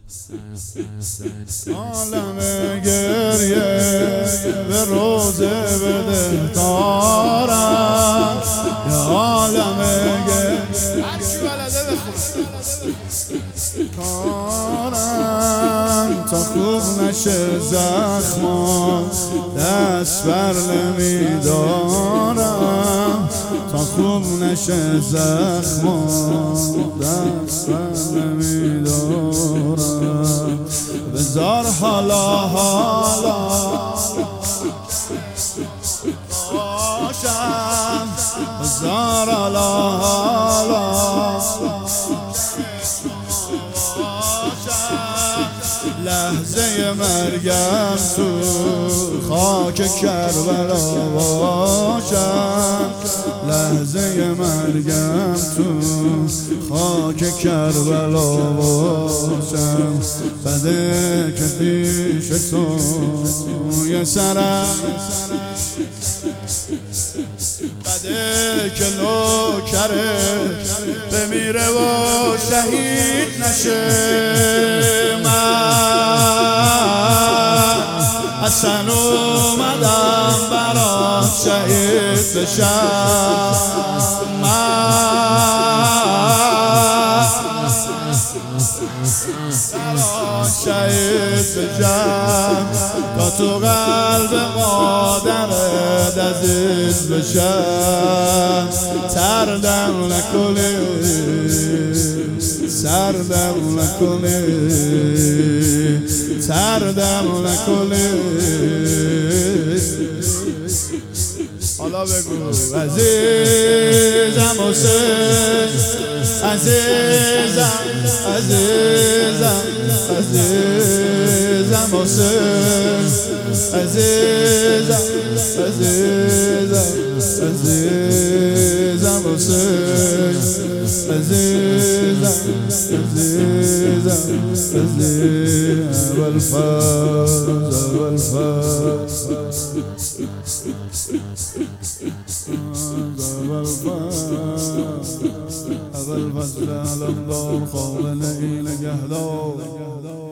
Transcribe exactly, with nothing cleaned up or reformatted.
عالم گریه به روزه بده تارم، یا عالم گریه تارم، تا خوب نشه زخمان دست بر نمیدارم، تا خوب نشه زخمان دست بر نمیدارم. بذار حالا حالا باشم، بذار حالا حالا لحظه مرگم تو خاک کربلا باشم، لحظه مرگم تو خاک کربلا باشم. بده که پیش توی سرم، بده که نوکره بمیره و شهید نشه. من اصلا اومدم برات شهید بشم، من شهید بشم تا تو قلب مادرت عزیز بشم. سردم نکنی، سردم نکنی، سردم نکنی. حالا بگو عزیزم حسین، عزیزم عزیزم عزیزم حسین، عزیزم عزیزم عزیزم حسین، عزیزم عزیزم عزیزم والفاز والفاز اول فصل علم دار خواب نگی نگهدار.